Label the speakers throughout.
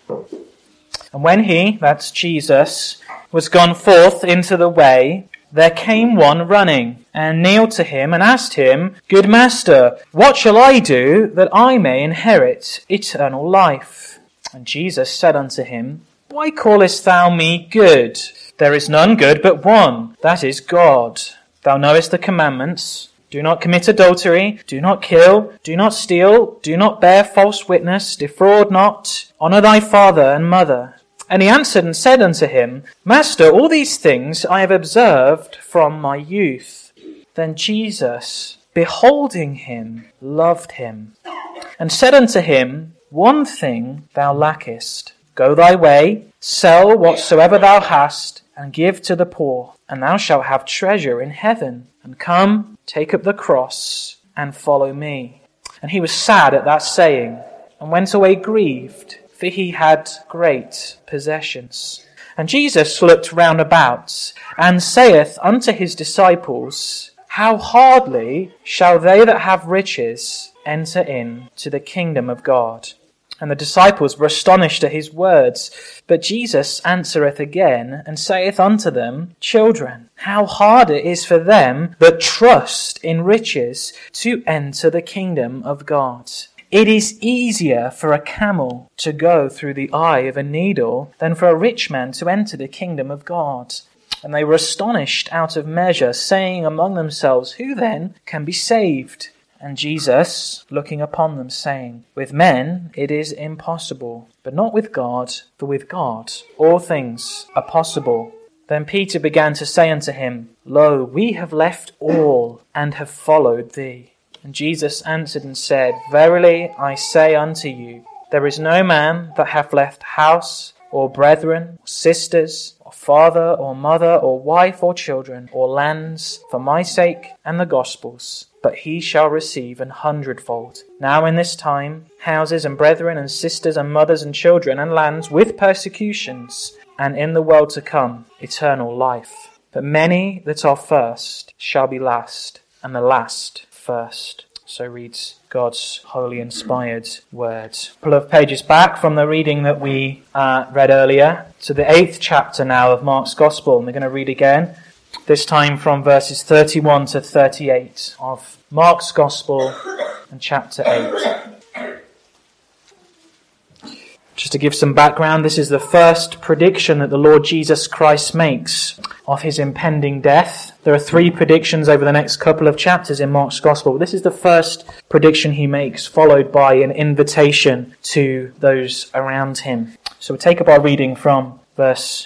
Speaker 1: And when he, that's Jesus, was gone forth into the way, there came one running, and kneeled to him, and asked him, Good master, what shall I do that I may inherit eternal life? And Jesus said unto him, Why callest thou me good? There is none good but one, that is God. Thou knowest the commandments. Do not commit adultery, do not kill, do not steal, do not bear false witness, defraud not, honour thy father and mother. And he answered and said unto him, Master, all these things I have observed from my youth. Then Jesus, beholding him, loved him, and said unto him, One thing thou lackest. Go thy way, sell whatsoever thou hast, and give to the poor, and thou shalt have treasure in heaven. And come, take up the cross, and follow me. And he was sad at that saying, and went away grieved, for he had great possessions. And Jesus looked round about, and saith unto his disciples, How hardly shall they that have riches enter into the kingdom of God? And the disciples were astonished at his words. But Jesus answereth again, and saith unto them, Children, how hard it is for them that trust in riches to enter the kingdom of God. It is easier for a camel to go through the eye of a needle than for a rich man to enter the kingdom of God. And they were astonished out of measure, saying among themselves, Who then can be saved? And Jesus, looking upon them, saying, With men it is impossible, but not with God, for with God all things are possible. Then Peter began to say unto him, Lo, we have left all, and have followed thee. And Jesus answered and said, Verily I say unto you, there is no man that hath left house, or brethren, or sisters, or father, or mother, or wife, or children, or lands, for my sake and the gospel's, but he shall receive 100-fold. Now in this time, houses and brethren and sisters and mothers and children and lands with persecutions, and in the world to come, eternal life. But many that are first shall be last, and the last first. So reads God's holy inspired word. A couple of pages back from the reading that we read earlier to the 8th chapter now of Mark's Gospel. And we're going to read again, this time from verses 31 to 38 of Mark's Gospel and chapter 8. Just to give some background, this is the first prediction that the Lord Jesus Christ makes of his impending death. There are 3 predictions over the next couple of chapters in Mark's Gospel. This is the first prediction he makes, followed by an invitation to those around him. So we take up our reading from verse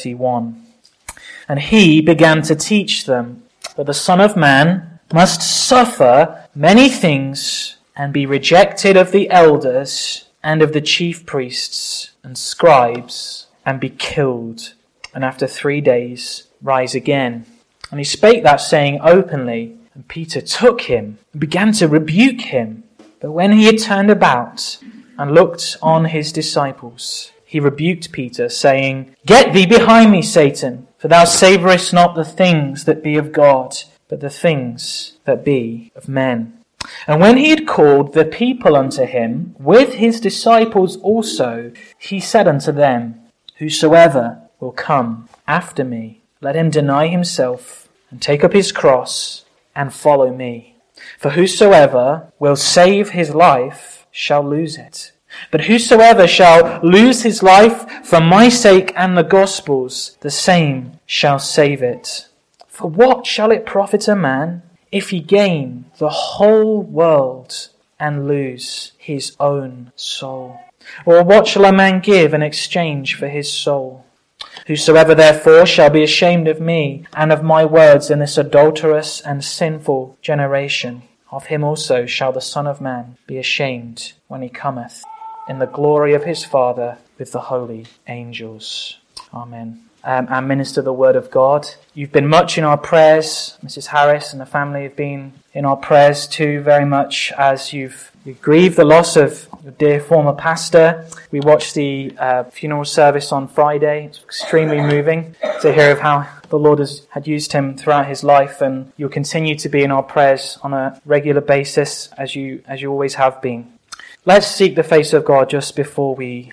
Speaker 1: 31. And he began to teach them that the Son of Man must suffer many things and be rejected of the elders and of the chief priests and scribes, and be killed, and after 3 days rise again. And he spake that saying openly, and Peter took him and began to rebuke him. But when he had turned about and looked on his disciples, he rebuked Peter, saying, Get thee behind me, Satan, for thou savourest not the things that be of God, but the things that be of men. And when he had called the people unto him, with his disciples also, he said unto them, Whosoever will come after me, let him deny himself, and take up his cross, and follow me. For whosoever will save his life shall lose it. But whosoever shall lose his life for my sake and the gospel's, the same shall save it. For what shall it profit a man, if he gain the whole world and lose his own soul? Or what shall a man give in exchange for his soul? Whosoever therefore shall be ashamed of me and of my words in this adulterous and sinful generation, of him also shall the Son of Man be ashamed when he cometh in the glory of his Father with the holy angels. Amen. And minister the word of God. You've been much in our prayers. Mrs. Harris and the family have been in our prayers too, very much as you've grieved the loss of your dear former pastor. We watched the funeral service on Friday. It's extremely moving to hear of how the Lord had used him throughout his life, and you'll continue to be in our prayers on a regular basis as you always have been. Let's seek the face of God just before we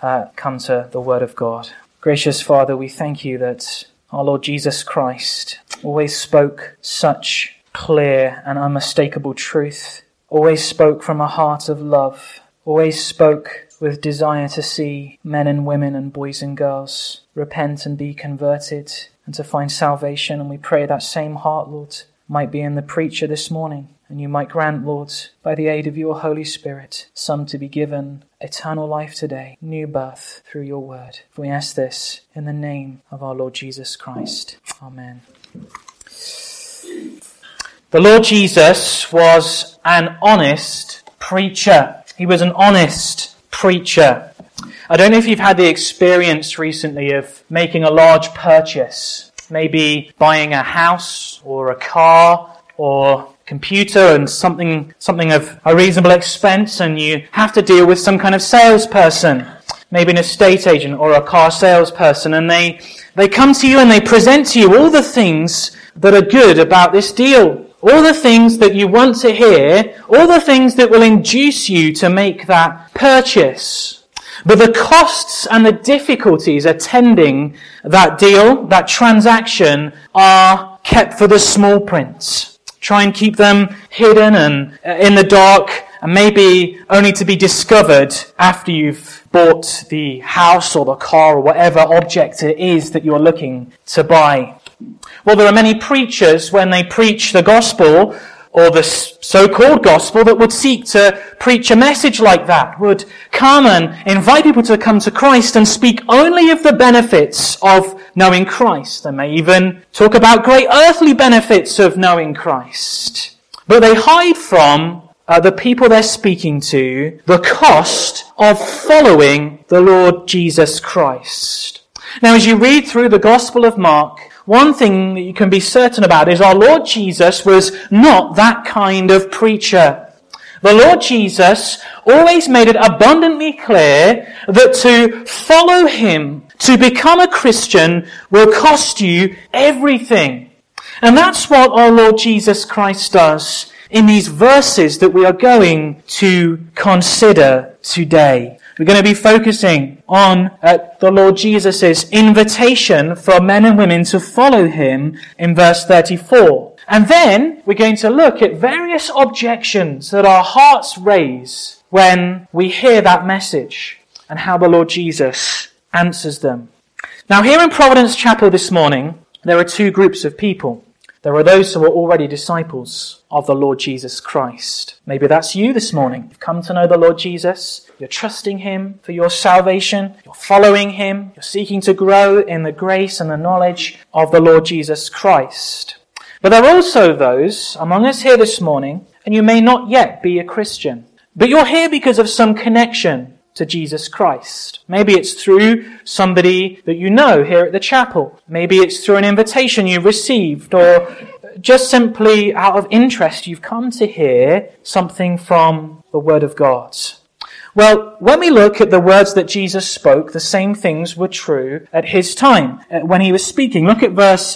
Speaker 1: come to the Word of God. Gracious Father, we thank you that our Lord Jesus Christ always spoke such clear and unmistakable truth, always spoke from a heart of love, always spoke with desire to see men and women and boys and girls repent and be converted and to find salvation. And we pray that same heart, Lord, might be in the preacher this morning. And you might grant, Lord, by the aid of your Holy Spirit, some to be given eternal life today, new birth through your word. For we ask this in the name of our Lord Jesus Christ. Amen. The Lord Jesus was an honest preacher. He was an honest preacher. I don't know if you've had the experience recently of making a large purchase, maybe buying a house or a car or computer and something of a reasonable expense, and you have to deal with some kind of salesperson, maybe an estate agent or a car salesperson, and they come to you and they present to you all the things that are good about this deal, all the things that you want to hear, all the things that will induce you to make that purchase. But the costs and the difficulties attending that deal, that transaction, are kept for the small print. Try and keep them hidden and in the dark, and maybe only to be discovered after you've bought the house or the car or whatever object it is that you're looking to buy. Well, there are many preachers, when they preach the gospel, or the so-called gospel, that would seek to preach a message like that, would come and invite people to come to Christ and speak only of the benefits of knowing Christ. They may even talk about great earthly benefits of knowing Christ. But they hide from the people they're speaking to the cost of following the Lord Jesus Christ. Now, as you read through the Gospel of Mark, one thing that you can be certain about is our Lord Jesus was not that kind of preacher. The Lord Jesus always made it abundantly clear that to follow him, to become a Christian, will cost you everything. And that's what our Lord Jesus Christ does in these verses that we are going to consider today. We're going to be focusing on the Lord Jesus' invitation for men and women to follow him in verse 34. And then we're going to look at various objections that our hearts raise when we hear that message and how the Lord Jesus answers them. Now, here in Providence Chapel this morning, there are two groups of people. There are those who are already disciples of the Lord Jesus Christ. Maybe that's you this morning. You've come to know the Lord Jesus. You're trusting him for your salvation. You're following him. You're seeking to grow in the grace and the knowledge of the Lord Jesus Christ. But there are also those among us here this morning, and you may not yet be a Christian, but you're here because of some connection to Jesus Christ. Maybe it's through somebody that you know here at the chapel. Maybe it's through an invitation you've received, or just simply out of interest you've come to hear something from the Word of God. Well, when we look at the words that Jesus spoke, the same things were true at his time when he was speaking. Look at verse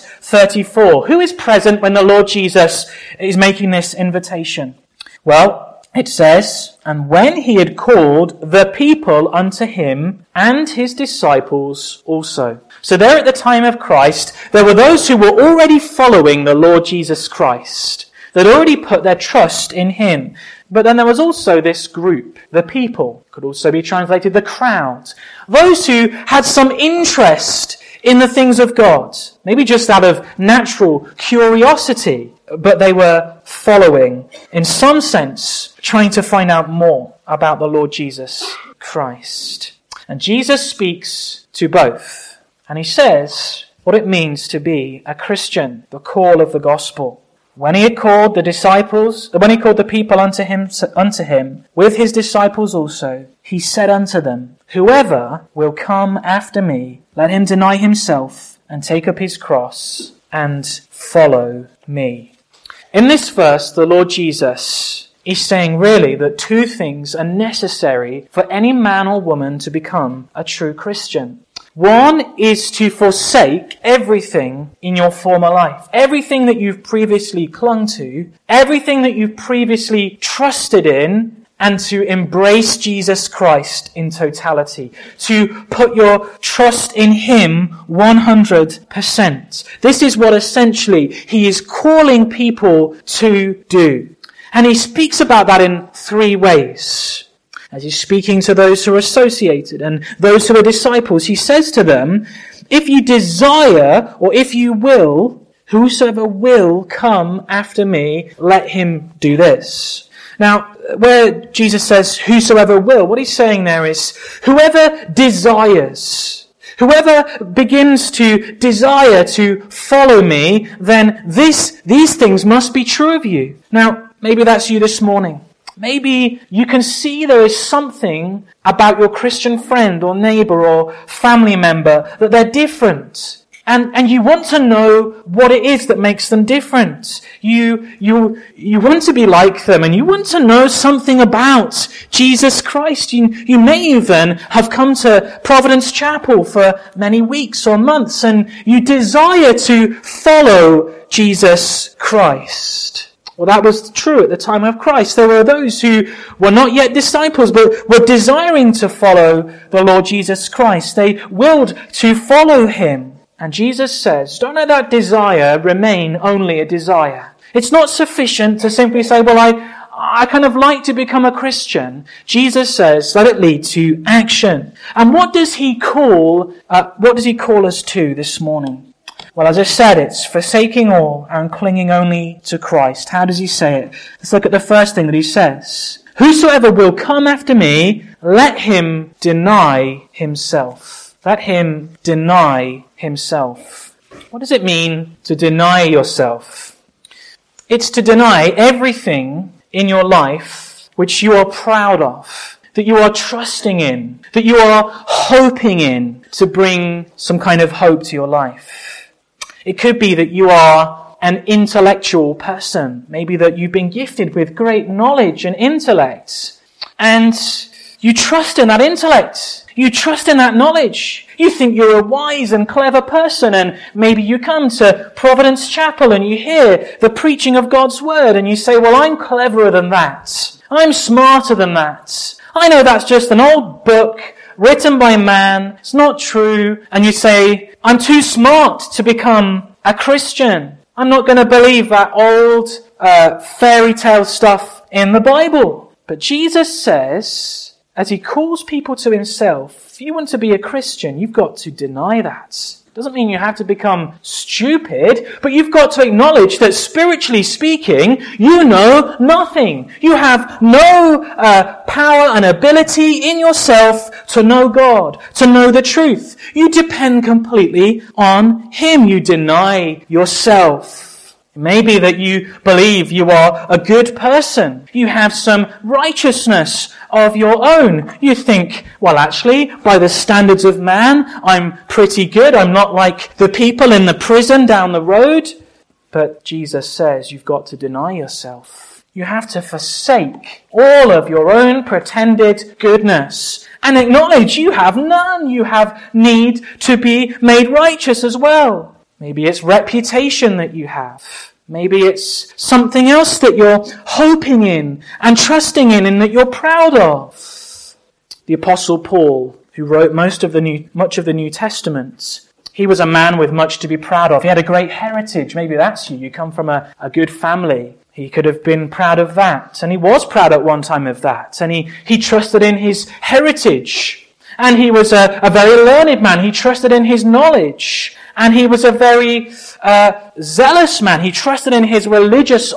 Speaker 1: 34. Who is present when the Lord Jesus is making this invitation? Well, it says, "And when he had called the people unto him, and his disciples also." So there at the time of Christ, there were those who were already following the Lord Jesus Christ. They'd already put their trust in him. But then there was also this group, the people, could also be translated the crowd. Those who had some interest in the things of God, maybe just out of natural curiosity, but they were following, in some sense, trying to find out more about the Lord Jesus Christ. And Jesus speaks to both, and he says what it means to be a Christian, the call of the gospel. When he had called the people unto him, with his disciples also, he said unto them, "Whoever will come after me, let him deny himself, and take up his cross, and follow me." In this verse, the Lord Jesus is saying really that two things are necessary for any man or woman to become a true Christian. One is to forsake everything in your former life. Everything that you've previously clung to, everything that you've previously trusted in and to embrace Jesus Christ in totality, to put your trust in Him 100%. This is what essentially He is calling people to do. And He speaks about that in three ways. As He's speaking to those who are associated and those who are disciples, He says to them, if you desire, or if you will, whosoever will come after me, let him do this. Now, where Jesus says, whosoever will, what He's saying there is, whoever desires, whoever begins to desire to follow me, then these things must be true of you. Now, maybe that's you this morning. Maybe you can see there is something about your Christian friend or neighbor or family member that they're different. And you want to know what it is that makes them different. You want to be like them, and you want to know something about Jesus Christ. You may even have come to Providence Chapel for many weeks or months, and you desire to follow Jesus Christ. Well, that was true at the time of Christ. There were those who were not yet disciples, but were desiring to follow the Lord Jesus Christ. They willed to follow Him. And Jesus says, don't let that desire remain only a desire. It's not sufficient to simply say, well, I kind of like to become a Christian. Jesus says, let it lead to action. And what does He call us to this morning? Well, as I said, it's forsaking all and clinging only to Christ. How does He say it? Let's look at the first thing that He says. Whosoever will come after me, let him deny himself. Let him deny himself. What does it mean to deny yourself? It's to deny everything in your life which you are proud of, that you are trusting in, that you are hoping in to bring some kind of hope to your life. It could be that you are an intellectual person, maybe that you've been gifted with great knowledge and intellect, and you trust in that intellect. You trust in that knowledge. You think you're a wise and clever person, and maybe you come to Providence Chapel and you hear the preaching of God's Word and you say, well, I'm cleverer than that. I'm smarter than that. I know that's just an old book written by man. It's not true. And you say, I'm too smart to become a Christian. I'm not going to believe that old fairy tale stuff in the Bible. But Jesus says, as He calls people to Himself, if you want to be a Christian, you've got to deny that. It doesn't mean you have to become stupid, but you've got to acknowledge that spiritually speaking, you know nothing. You have no power and ability in yourself to know God, to know the truth. You depend completely on Him. You deny yourself. It may be that you believe you are a good person. You have some righteousness of your own. You think, well, actually, by the standards of man, I'm pretty good. I'm not like the people in the prison down the road. But Jesus says you've got to deny yourself. You have to forsake all of your own pretended goodness and acknowledge you have none. You have need to be made righteous as well. Maybe it's reputation that you have. Maybe it's something else that you're hoping in and trusting in and that you're proud of. The Apostle Paul, who wrote much of the New Testament, he was a man with much to be proud of. He had a great heritage. Maybe that's you. You come from a good family. He could have been proud of that. And he was proud at one time of that. And he trusted in his heritage. And he was a very learned man. He trusted in his knowledge. And he was a very zealous man. He trusted in his religious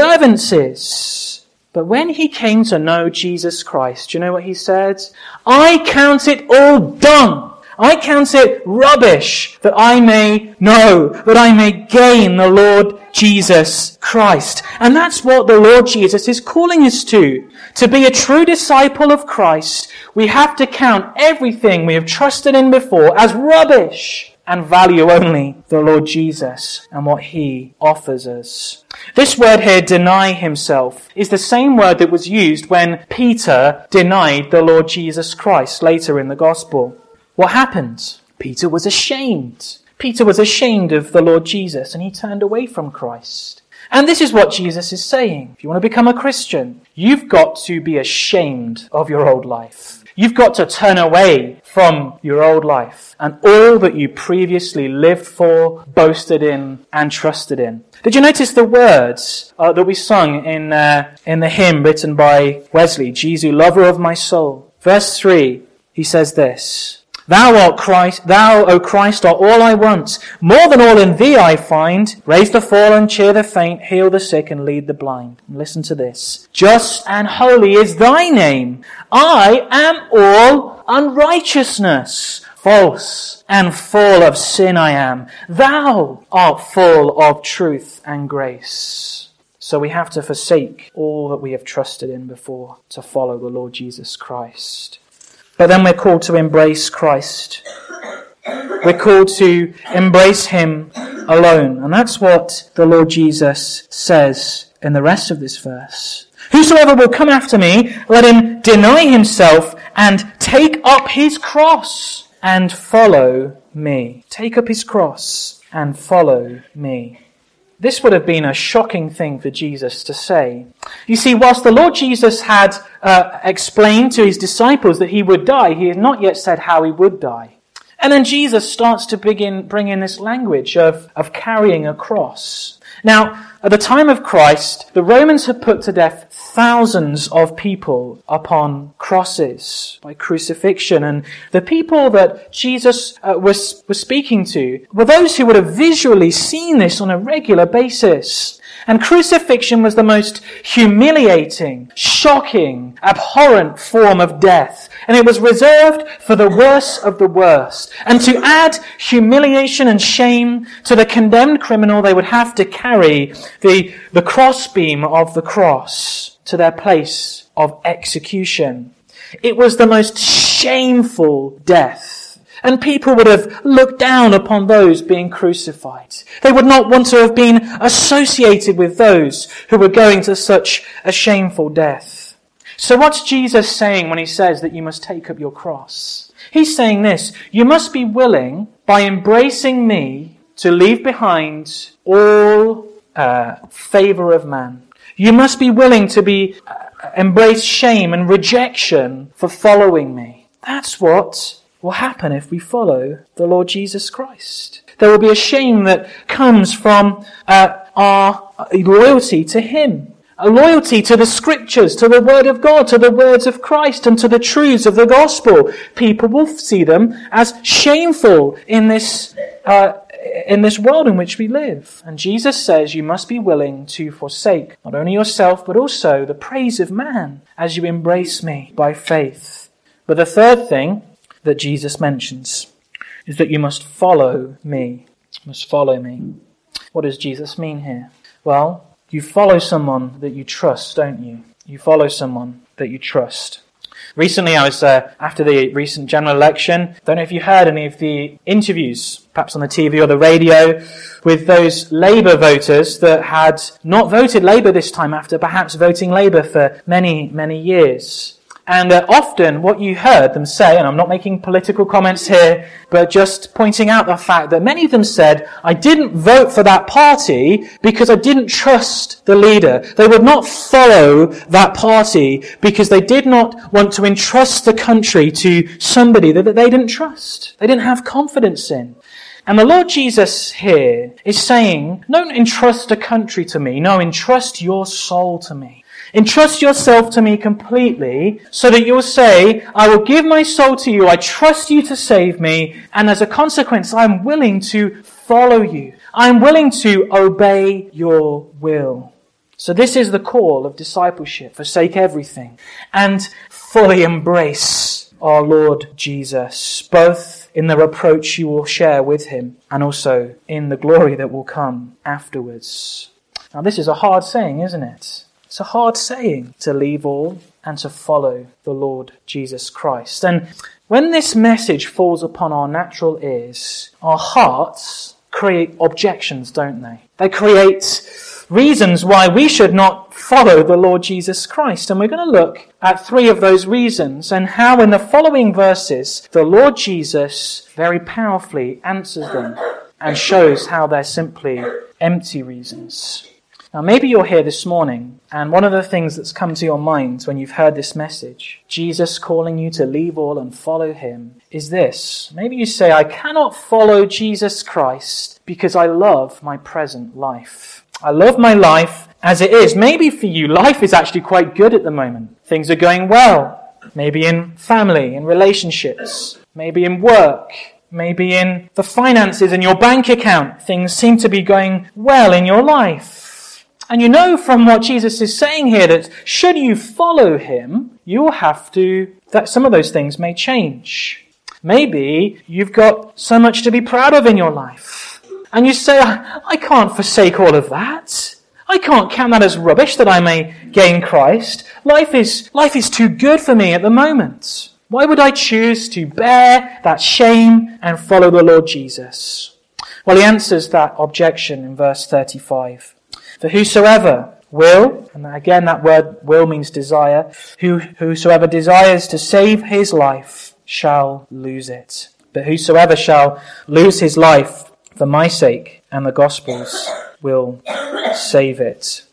Speaker 1: observances. But when he came to know Jesus Christ, do you know what he said? I count it all dung. I count it rubbish that I may know, that I may gain the Lord Jesus Christ. And that's what the Lord Jesus is calling us to. To be a true disciple of Christ, we have to count everything we have trusted in before as rubbish and value only the Lord Jesus and what He offers us. This word here, deny himself, is the same word that was used when Peter denied the Lord Jesus Christ later in the Gospel. What happened? Peter was ashamed. Peter was ashamed of the Lord Jesus and he turned away from Christ. And this is what Jesus is saying. If you want to become a Christian, you've got to be ashamed of your old life. You've got to turn away from your old life and all that you previously lived for, boasted in, and trusted in. Did you notice the words that we sung in the hymn written by Wesley, Jesu, lover of my soul? Verse 3, he says this, Thou, O Christ, art all I want. More than all in thee I find. Raise the fallen, cheer the faint, heal the sick, and lead the blind. And listen to this. Just and holy is thy name. I am all unrighteousness. False and full of sin I am. Thou art full of truth and grace. So we have to forsake all that we have trusted in before to follow the Lord Jesus Christ. But then we're called to embrace Christ. We're called to embrace Him alone. And that's what the Lord Jesus says in the rest of this verse. Whosoever will come after me, let him deny himself and take up his cross and follow me. Take up his cross and follow me. This would have been a shocking thing for Jesus to say. You see, whilst the Lord Jesus had explained to his disciples that he would die, he had not yet said how he would die. And then Jesus starts to bring in this language of carrying a cross. Now, at the time of Christ, the Romans had put to death thousands of people upon crosses by crucifixion. And the people that Jesus was speaking to were those who would have visually seen this on a regular basis. And crucifixion was the most humiliating, shocking, abhorrent form of death. And it was reserved for the worst of the worst. And to add humiliation and shame to the condemned criminal, they would have to carry the crossbeam of the cross to their place of execution. It was the most shameful death. And people would have looked down upon those being crucified. They would not want to have been associated with those who were going to such a shameful death. So what's Jesus saying when he says that you must take up your cross? He's saying this, you must be willing, by embracing me, to leave behind all favour of man. You must be willing to embrace shame and rejection for following me. That's what will happen if we follow the Lord Jesus Christ. There will be a shame that comes from our loyalty to Him, a loyalty to the Scriptures, to the Word of God, to the words of Christ, and to the truths of the gospel. People will see them as shameful in this world in which we live. And Jesus says you must be willing to forsake not only yourself, but also the praise of man as you embrace me by faith. But the third thing that Jesus mentions is that you must follow me. You must follow me. What does Jesus mean here? Well, you follow someone that you trust, don't you? You follow someone that you trust. Recently, I was, after the recent general election, don't know if you heard any of the interviews, perhaps on the TV or the radio, with those Labour voters that had not voted Labour this time after perhaps voting Labour for many, many years. And often what you heard them say, and I'm not making political comments here, but just pointing out the fact that many of them said, I didn't vote for that party because I didn't trust the leader. They would not follow that party because they did not want to entrust the country to somebody that they didn't trust. They didn't have confidence in. And the Lord Jesus here is saying, don't entrust a country to me. No, entrust your soul to me. Entrust yourself to me completely so that you'll say, I will give my soul to you, I trust you to save me, and as a consequence, I'm willing to follow you. I'm willing to obey your will. So this is the call of discipleship. Forsake everything and fully embrace our Lord Jesus, both in the reproach you will share with him and also in the glory that will come afterwards. Now this is a hard saying, isn't it? It's a hard saying to leave all and to follow the Lord Jesus Christ. And when this message falls upon our natural ears, our hearts create objections, don't they? They create reasons why we should not follow the Lord Jesus Christ. And we're going to look at 3 of those reasons and how in the following verses the Lord Jesus very powerfully answers them and shows how they're simply empty reasons. Now, maybe you're here this morning, and one of the things that's come to your mind when you've heard this message, Jesus calling you to leave all and follow him, is this. Maybe you say, I cannot follow Jesus Christ because I love my present life. I love my life as it is. Maybe for you, life is actually quite good at the moment. Things are going well. Maybe in family, in relationships, maybe in work, maybe in the finances in your bank account. Things seem to be going well in your life. And you know from what Jesus is saying here that should you follow him, you will have to, that some of those things may change. Maybe you've got so much to be proud of in your life. And you say, I can't forsake all of that. I can't count that as rubbish that I may gain Christ. Life is too good for me at the moment. Why would I choose to bear that shame and follow the Lord Jesus? Well, he answers that objection in verse 35. For whosoever will, and again that word will means desire, whosoever desires to save his life shall lose it. But whosoever shall lose his life for my sake and the gospel's will save it.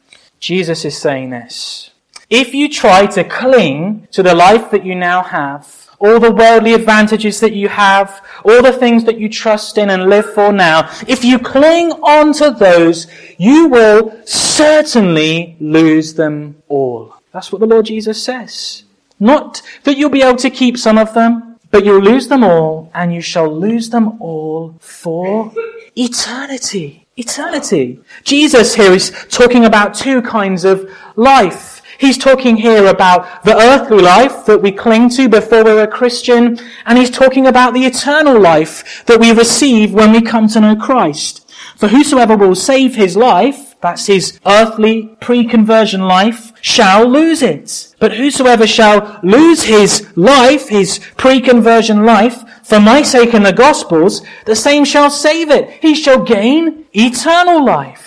Speaker 1: Jesus is saying this. If you try to cling to the life that you now have, all the worldly advantages that you have, all the things that you trust in and live for now, if you cling on to those, you will certainly lose them all. That's what the Lord Jesus says. Not that you'll be able to keep some of them, but you'll lose them all, and you shall lose them all for eternity. Eternity. Jesus here is talking about two kinds of life. He's talking here about the earthly life that we cling to before we're a Christian, and he's talking about the eternal life that we receive when we come to know Christ. For whosoever will save his life, that's his earthly pre-conversion life, shall lose it. But whosoever shall lose his life, his pre-conversion life, for my sake and the gospel's, the same shall save it. He shall gain eternal life.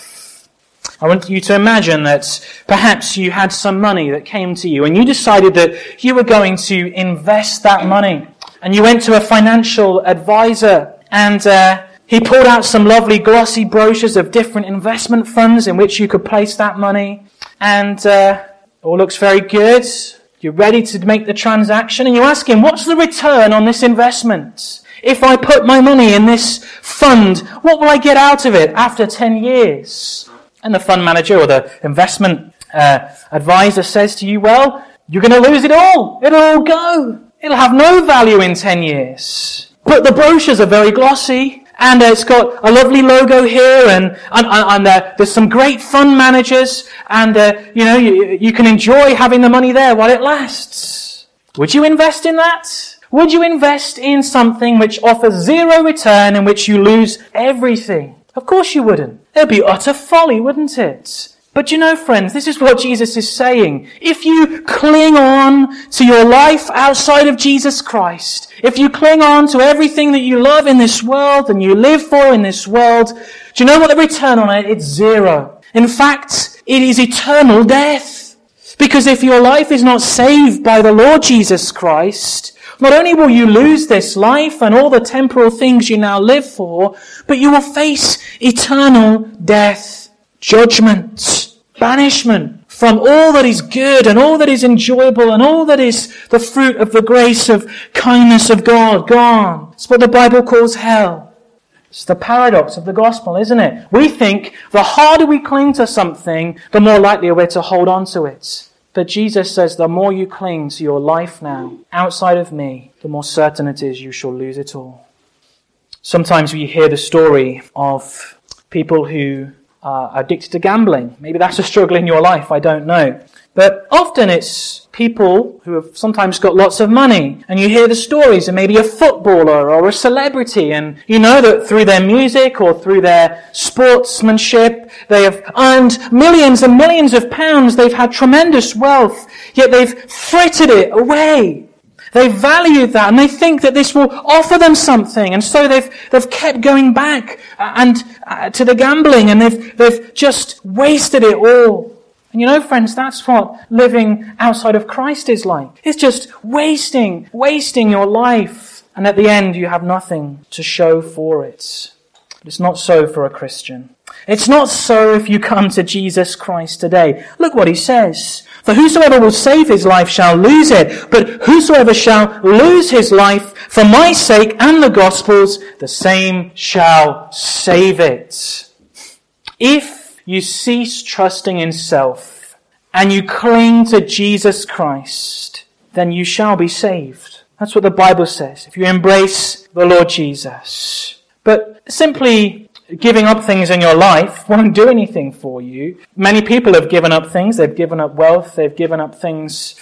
Speaker 1: I want you to imagine that perhaps you had some money that came to you and you decided that you were going to invest that money. And you went to a financial advisor and he pulled out some lovely glossy brochures of different investment funds in which you could place that money. And all looks very good. You're ready to make the transaction and you ask him, what's the return on this investment? If I put my money in this fund, what will I get out of it after 10 years? And the fund manager or the investment advisor says to you, well, you're going to lose it all. It'll all go. It'll have no value in 10 years. But the brochures are very glossy, and it's got a lovely logo here, and there's some great fund managers, and you can enjoy having the money there while it lasts. Would you invest in that? Would you invest in something which offers zero return, in which you lose everything? Of course you wouldn't. It would be utter folly, wouldn't it? But you know, friends, this is what Jesus is saying. If you cling on to your life outside of Jesus Christ, if you cling on to everything that you love in this world and you live for in this world, do you know what the return on it? It's zero. In fact, it is eternal death. Because if your life is not saved by the Lord Jesus Christ, not only will you lose this life and all the temporal things you now live for, but you will face eternal death, judgment, banishment from all that is good and all that is enjoyable and all that is the fruit of the grace of kindness of God gone. It's what the Bible calls hell. It's the paradox of the gospel, isn't it? We think the harder we cling to something, the more likely we're to hold on to it. But Jesus says the more you cling to your life now, outside of me, the more certain it is you shall lose it all. Sometimes we hear the story of people who are addicted to gambling. Maybe that's a struggle in your life, I don't know. But often it's people who have sometimes got lots of money. And you hear the stories of maybe a footballer or a celebrity. And you know that through their music or through their sportsmanship, they have earned millions and millions of pounds. They've had tremendous wealth. Yet they've frittered it away. They value that and they think that this will offer them something. And so they've kept going back and to the gambling and they've just wasted it all. And you know, friends, that's what living outside of Christ is like. It's just wasting your life. And at the end, you have nothing to show for it. But it's not so for a Christian. It's not so if you come to Jesus Christ today. Look what he says. For whosoever will save his life shall lose it, but whosoever shall lose his life for my sake and the gospel's, the same shall save it. If you cease trusting in self and you cling to Jesus Christ, then you shall be saved. That's what the Bible says. If you embrace the Lord Jesus. But simply giving up things in your life won't do anything for you. Many people have given up things. They've given up wealth. They've given up things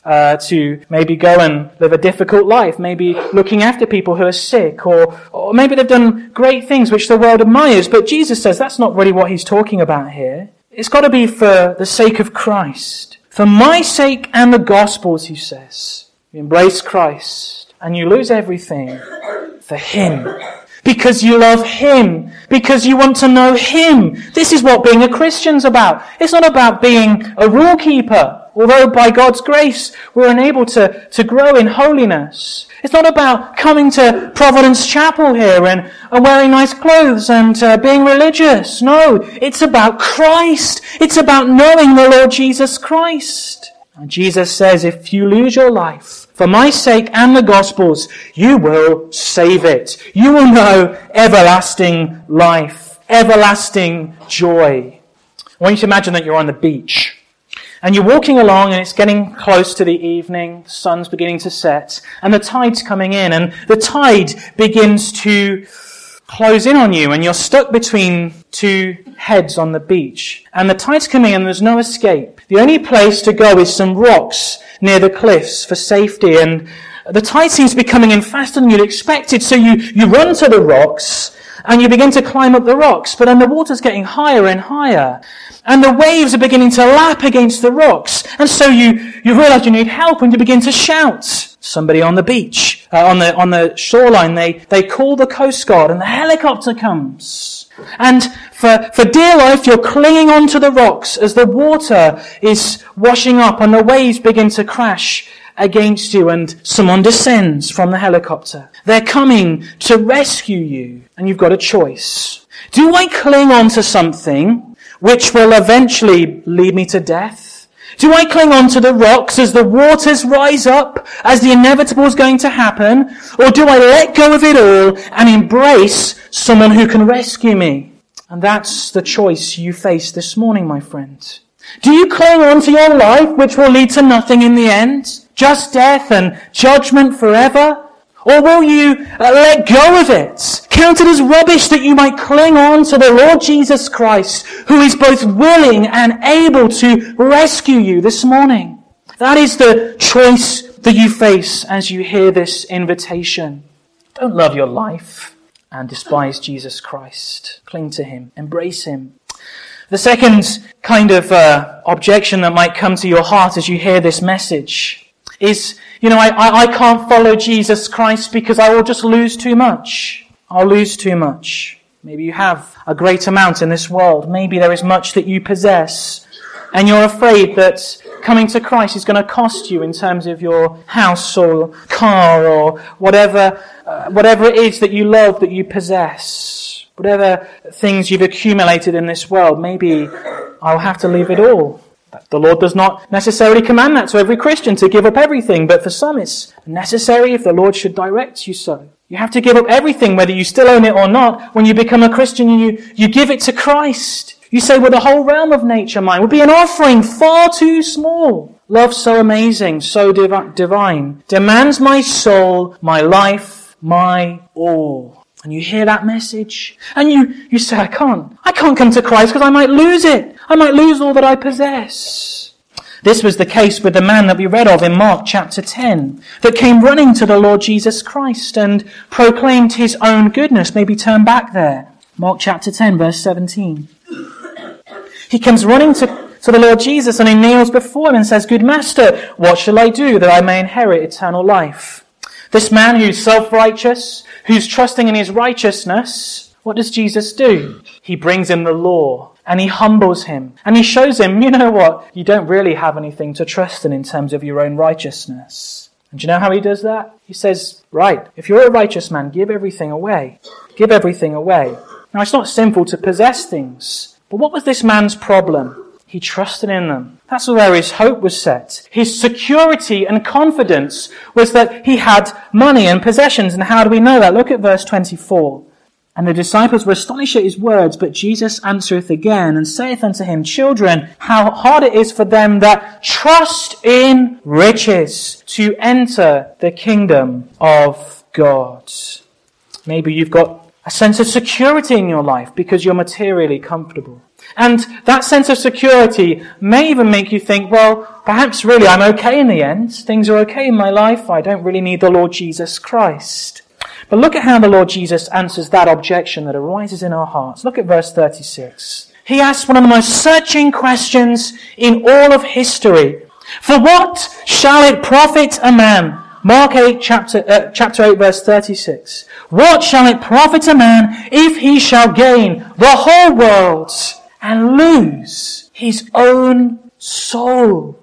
Speaker 1: to maybe go and live a difficult life, maybe looking after people who are sick, or maybe they've done great things which the world admires. But Jesus says that's not really what he's talking about here. It's got to be for the sake of Christ. For my sake and the gospel's, he says. You embrace Christ and you lose everything for him. Because you love him. Because you want to know him. This is what being a Christian's about. It's not about being a rule keeper. Although by God's grace we're enabled to grow in holiness. It's not about coming to Providence Chapel here and wearing nice clothes and being religious. No, it's about Christ. It's about knowing the Lord Jesus Christ. And Jesus says, if you lose your life for my sake and the gospel's, you will save it. You will know everlasting life, everlasting joy. I want you to imagine that you're on the beach. And you're walking along and it's getting close to the evening, the sun's beginning to set, and the tide's coming in, and the tide begins to close in on you, and you're stuck between two heads on the beach. And the tide's coming in and there's no escape. The only place to go is some rocks near the cliffs for safety, and the tide seems to be coming in faster than you'd expected, so you run to the rocks, and you begin to climb up the rocks, but then the water's getting higher and higher. And the waves are beginning to lap against the rocks. And so you realize you need help and you begin to shout. Somebody on the beach, on the shoreline, they call the Coast Guard and the helicopter comes. And for dear life, you're clinging onto the rocks as the water is washing up and the waves begin to crash against you, and someone descends from the helicopter. They're coming to rescue you, and you've got a choice. Do I cling on to something which will eventually lead me to death? Do I cling on to the rocks as the waters rise up, as the inevitable is going to happen? Or do I let go of it all and embrace someone who can rescue me? And that's the choice you face this morning, my friend. Do you cling on to your life, which will lead to nothing in the end? Just death and judgment forever? Or will you let go of it? Count it as rubbish that you might cling on to the Lord Jesus Christ, who is both willing and able to rescue you this morning. That is the choice that you face as you hear this invitation. Don't love your life and despise Jesus Christ. Cling to him. Embrace him. The second kind of objection that might come to your heart as you hear this message is, I can't follow Jesus Christ because I will just lose too much. I'll lose too much. Maybe you have a great amount in this world. Maybe there is much that you possess. And you're afraid that coming to Christ is going to cost you in terms of your house or car or whatever it is that you love, that you possess. Whatever things you've accumulated in this world, maybe I'll have to leave it all. The Lord does not necessarily command that to every Christian to give up everything, but for some it's necessary if the Lord should direct you so. You have to give up everything, whether you still own it or not. When you become a Christian, you give it to Christ. You say, well, the whole realm of nature mine would be an offering far too small. Love so amazing, so divine, demands my soul, my life, my all. And you hear that message, and you say, I can't come to Christ because I might lose it. I might lose all that I possess. This was the case with the man that we read of in Mark chapter 10, that came running to the Lord Jesus Christ and proclaimed his own goodness. Maybe turn back there. Mark chapter 10, verse 17. He comes running to the Lord Jesus and he kneels before him and says, Good Master, what shall I do that I may inherit eternal life? This man who's self-righteous, who's trusting in his righteousness, what does Jesus do? He brings him the law and he humbles him and he shows him, you know what? You don't really have anything to trust in terms of your own righteousness. And do you know how he does that? He says, right, if you're a righteous man, give everything away. Give everything away. Now, it's not sinful to possess things, but what was this man's problem? He trusted in them. That's where his hope was set. His security and confidence was that he had money and possessions. And how do we know that? Look at verse 24. And the disciples were astonished at his words, but Jesus answereth again and saith unto him, Children, how hard it is for them that trust in riches to enter the kingdom of God. Maybe you've got a sense of security in your life because you're materially comfortable. And that sense of security may even make you think, well, perhaps really I'm okay in the end. Things are okay in my life. I don't really need the Lord Jesus Christ. But look at how the Lord Jesus answers that objection that arises in our hearts. Look at verse 36. He asks one of the most searching questions in all of history. For what shall it profit a man? Mark 8, chapter 8, verse 36. What shall it profit a man if he shall gain the whole world and lose his own soul?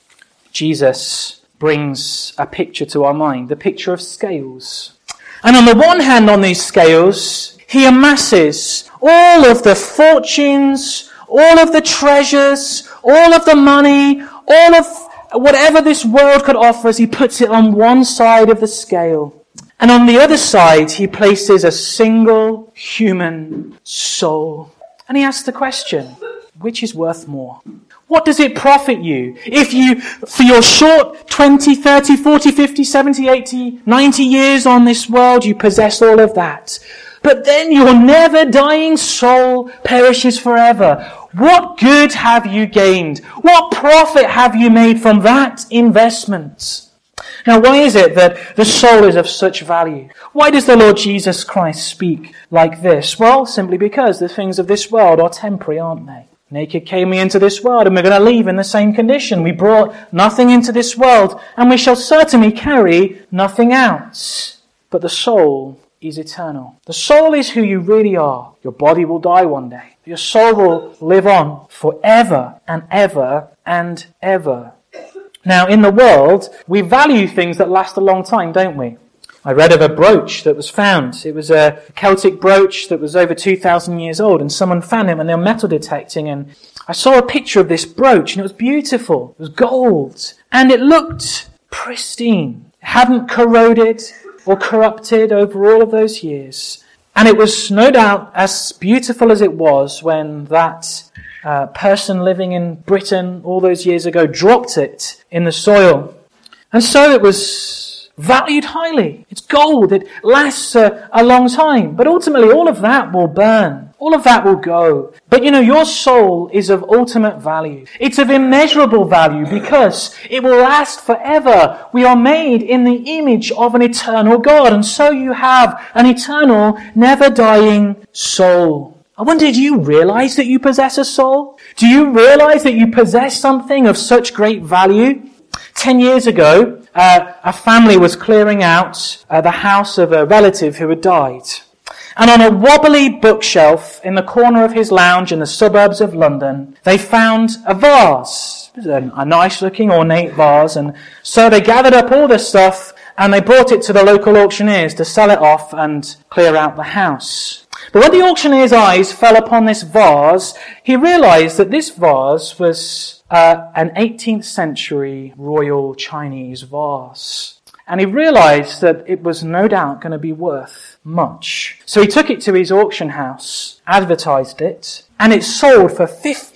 Speaker 1: Jesus brings a picture to our mind, the picture of scales. And on the one hand, on these scales, he amasses all of the fortunes, all of the treasures, all of the money, all of whatever this world could offer us. He puts it on one side of the scale. And on the other side, he places a single human soul. And he asks the question, which is worth more? What does it profit you if you, for your short 20, 30, 40, 50, 70, 80, 90 years on this world, you possess all of that, but then your never dying soul perishes forever? What good have you gained? What profit have you made from that investment? Now, why is it that the soul is of such value? Why does the Lord Jesus Christ speak like this? Well, simply because the things of this world are temporary, aren't they? Naked came we into this world, and we're going to leave in the same condition. We brought nothing into this world, and we shall certainly carry nothing out. But the soul is eternal. The soul is who you really are. Your body will die one day. Your soul will live on forever and ever and ever. Now, in the world, we value things that last a long time, don't we? I read of a brooch that was found. It was a Celtic brooch that was over 2,000 years old, and someone found it when they were metal detecting, and I saw a picture of this brooch, and it was beautiful. It was gold, and it looked pristine. It hadn't corroded or corrupted over all of those years. And it was no doubt as beautiful as it was when that person living in Britain all those years ago dropped it in the soil. And so it was valued highly. It's gold. It lasts a long time. But ultimately, all of that will burn. All of that will go. But you know, your soul is of ultimate value. It's of immeasurable value because it will last forever. We are made in the image of an eternal God. And so you have an eternal, never-dying soul. I wonder, do you realize that you possess a soul? Do you realize that you possess something of such great value? 10 years ago, a family was clearing out the house of a relative who had died. And on a wobbly bookshelf in the corner of his lounge in the suburbs of London, they found a vase. It was a nice-looking, ornate vase. And so they gathered up all the stuff and they brought it to the local auctioneers to sell it off and clear out the house. But when the auctioneer's eyes fell upon this vase, he realized that this vase was an 18th century royal Chinese vase. And he realized that it was no doubt going to be worth much. So he took it to his auction house, advertised it, and it sold for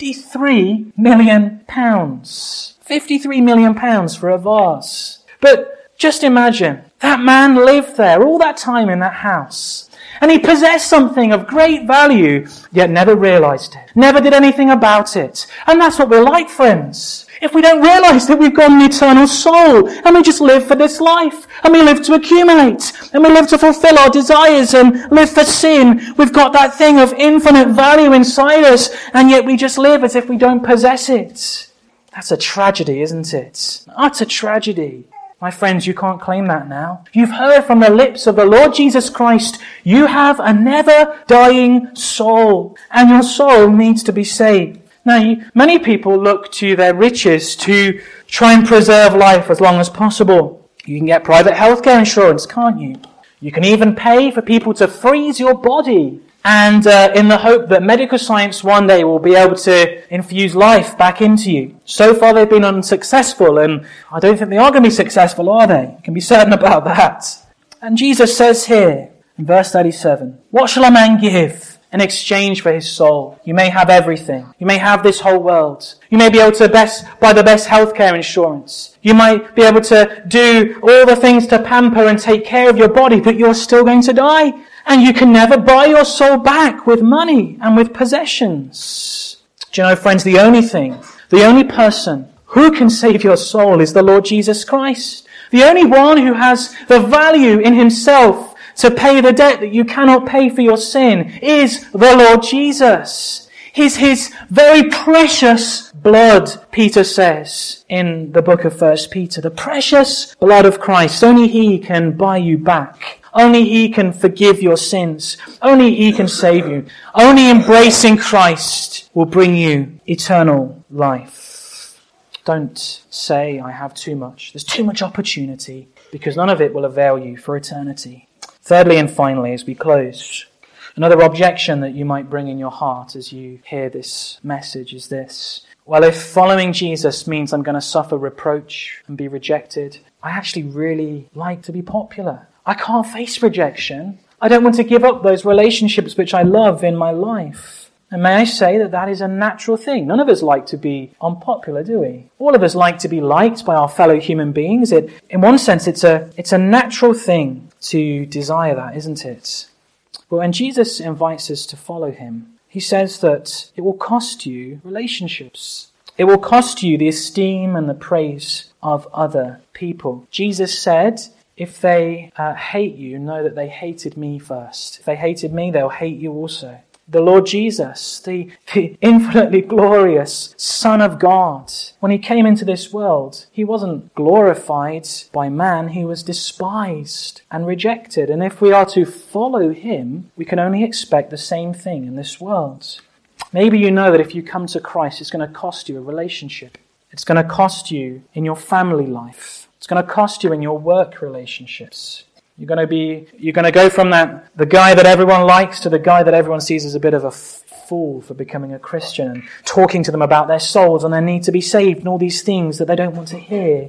Speaker 1: £53 million. £53 million for a vase. But just imagine, that man lived there all that time in that house. And he possessed something of great value, yet never realized it. Never did anything about it. And that's what we're like, friends. If we don't realize that we've got an eternal soul, and we just live for this life, and we live to accumulate, and we live to fulfill our desires and live for sin, we've got that thing of infinite value inside us, and yet we just live as if we don't possess it. That's a tragedy, isn't it? Utter tragedy. My friends, you can't claim that now. You've heard from the lips of the Lord Jesus Christ, you have a never-dying soul, and your soul needs to be saved. Now, many people look to their riches to try and preserve life as long as possible. You can get private healthcare insurance, can't you? You can even pay for people to freeze your body and in the hope that medical science one day will be able to infuse life back into you. So far they've been unsuccessful, and I don't think they are going to be successful, are they? You can be certain about that. And Jesus says here, in verse 37, "What shall a man give in exchange for his soul? You may have everything. You may have this whole world. You may be able to buy the best healthcare insurance. You might be able to do all the things to pamper and take care of your body, but you're still going to die. And you can never buy your soul back with money and with possessions." Do you know, friends, the only person who can save your soul is the Lord Jesus Christ. The only one who has the value in himself to pay the debt that you cannot pay for your sin is the Lord Jesus. His very precious blood, Peter says in the book of 1 Peter. The precious blood of Christ. Only He can buy you back. Only He can forgive your sins. Only He can save you. Only embracing Christ will bring you eternal life. Don't say, "I have too much." There's too much opportunity, because none of it will avail you for eternity. Thirdly and finally, as we close, another objection that you might bring in your heart as you hear this message is this: well, if following Jesus means I'm going to suffer reproach and be rejected, I actually really like to be popular. I can't face rejection. I don't want to give up those relationships which I love in my life. And may I say that that is a natural thing. None of us like to be unpopular, do we? All of us like to be liked by our fellow human beings. In one sense, it's a natural thing to desire that, isn't it? But when Jesus invites us to follow Him, He says that it will cost you relationships. It will cost you the esteem and the praise of other people. Jesus said, if they hate you, know that they hated me first. If they hated me, they'll hate you also. The Lord Jesus, the infinitely glorious Son of God, when He came into this world, He wasn't glorified by man, He was despised and rejected. And if we are to follow Him, we can only expect the same thing in this world. Maybe you know that if you come to Christ, it's going to cost you a relationship. It's going to cost you in your family life. It's going to cost you in your work relationships. You're going to go from the guy that everyone likes to the guy that everyone sees as a bit of a fool for becoming a Christian and talking to them about their souls and their need to be saved and all these things that they don't want to hear.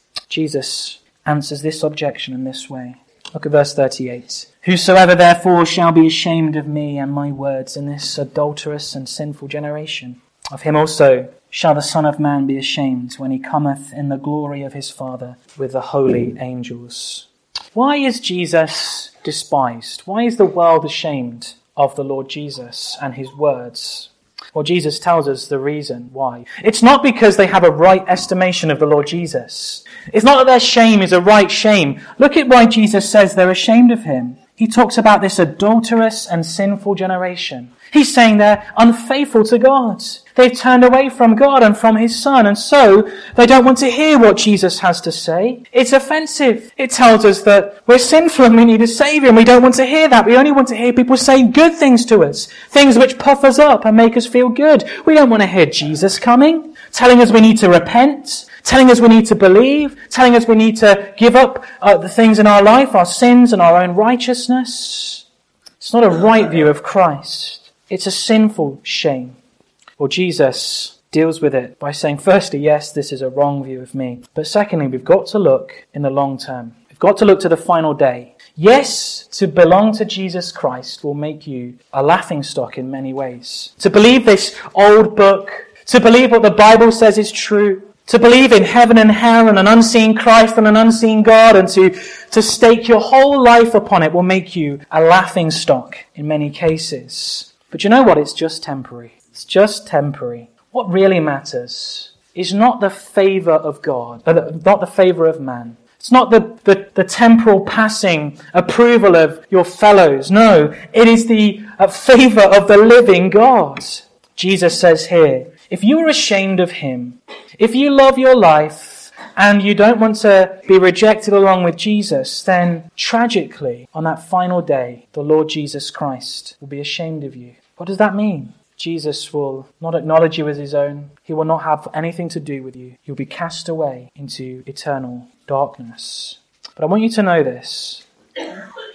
Speaker 1: Jesus answers this objection in this way. Look at verse 38. "Whosoever therefore shall be ashamed of me and my words in this adulterous and sinful generation, of him also shall the Son of Man be ashamed when He cometh in the glory of His Father with the holy angels." Why is Jesus despised? Why is the world ashamed of the Lord Jesus and His words? Well, Jesus tells us the reason why. It's not because they have a right estimation of the Lord Jesus. It's not that their shame is a right shame. Look at why Jesus says they're ashamed of Him. He talks about this adulterous and sinful generation. He's saying they're unfaithful to God. They've turned away from God and from His Son, and so they don't want to hear what Jesus has to say. It's offensive. It tells us that we're sinful and we need a Saviour, and we don't want to hear that. We only want to hear people saying good things to us, things which puff us up and make us feel good. We don't want to hear Jesus coming, telling us we need to repent, telling us we need to believe, telling us we need to give up the things in our life, our sins and our own righteousness. It's not a right view of Christ. It's a sinful shame. Well, Jesus deals with it by saying, firstly, yes, this is a wrong view of me. But secondly, we've got to look in the long term. We've got to look to the final day. Yes, to belong to Jesus Christ will make you a laughingstock in many ways. To believe this old book, to believe what the Bible says is true, to believe in heaven and hell and an unseen Christ and an unseen God, and to stake your whole life upon it will make you a laughingstock in many cases. But you know what? It's just temporary. It's just temporary. What really matters is not the favour of God, not the favour of man. It's not the temporal passing approval of your fellows. No, it is the favour of the living God. Jesus says here, if you are ashamed of Him, if you love your life and you don't want to be rejected along with Jesus, then tragically, on that final day, the Lord Jesus Christ will be ashamed of you. What does that mean? Jesus will not acknowledge you as His own. He will not have anything to do with you. You'll be cast away into eternal darkness. But I want you to know this.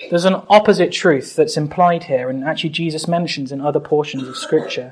Speaker 1: There's an opposite truth that's implied here, and actually Jesus mentions in other portions of Scripture.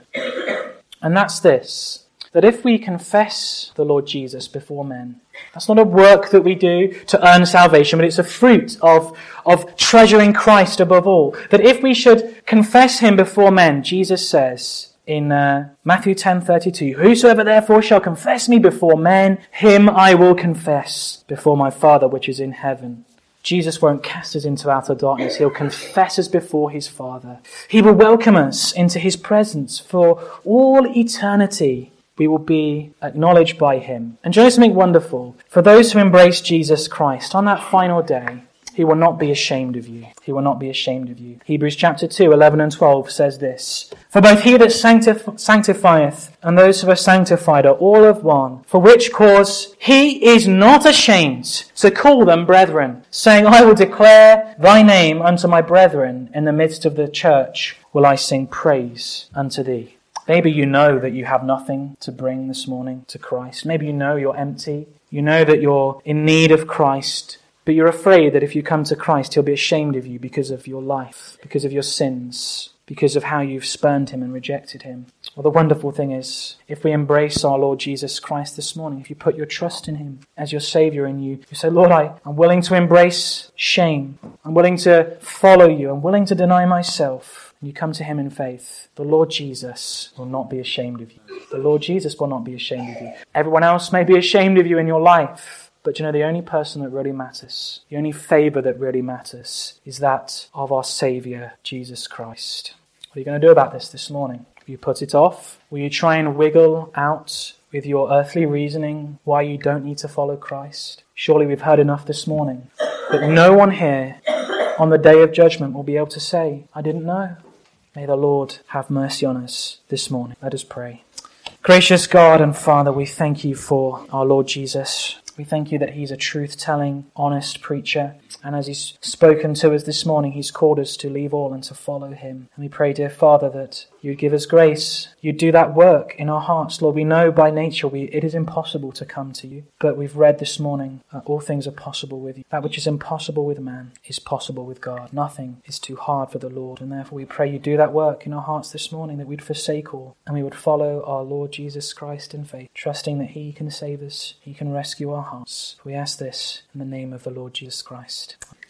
Speaker 1: And that's this, that if we confess the Lord Jesus before men, that's not a work that we do to earn salvation, but it's a fruit of treasuring Christ above all. That if we should confess him before men, Jesus says in Matthew 10:32, "Whosoever therefore shall confess me before men, him I will confess before my Father which is in heaven." Jesus won't cast us into outer darkness. He'll confess us before his Father. He will welcome us into his presence for all eternity. We will be acknowledged by him. And do you know something wonderful? For those who embrace Jesus Christ, on that final day, he will not be ashamed of you. He will not be ashamed of you. Hebrews chapter 2, 11 and 12 says this, "For both he that sanctifieth and those who are sanctified are all of one, for which cause he is not ashamed to call them brethren, saying, I will declare thy name unto my brethren. In the midst of the church will I sing praise unto thee." Maybe you know that you have nothing to bring this morning to Christ. Maybe you know you're empty. You know that you're in need of Christ. But you're afraid that if you come to Christ, he'll be ashamed of you because of your life, because of your sins, because of how you've spurned him and rejected him. Well, the wonderful thing is, if we embrace our Lord Jesus Christ this morning, if you put your trust in him as your Saviour and you say, Lord, I'm willing to embrace shame. I'm willing to follow you. I'm willing to deny myself. And you come to him in faith, the Lord Jesus will not be ashamed of you. The Lord Jesus will not be ashamed of you. Everyone else may be ashamed of you in your life. But you know, the only person that really matters, the only favour that really matters, is that of our Saviour, Jesus Christ. What are you going to do about this morning? Will you put it off? Will you try and wiggle out with your earthly reasoning why you don't need to follow Christ? Surely we've heard enough this morning that no one here on the day of judgment will be able to say, I didn't know. May the Lord have mercy on us this morning. Let us pray. Gracious God and Father, we thank you for our Lord Jesus. We thank you that he's a truth-telling, honest preacher. And as he's spoken to us this morning, he's called us to leave all and to follow him. And we pray, dear Father, that you'd give us grace. You'd do that work in our hearts. Lord, we know by nature it is impossible to come to you. But we've read this morning, all things are possible with you. That which is impossible with man is possible with God. Nothing is too hard for the Lord. And therefore we pray you do that work in our hearts this morning, that we'd forsake all and we would follow our Lord Jesus Christ in faith, trusting that he can save us, he can rescue our hearts. We ask this in the name of the Lord Jesus Christ.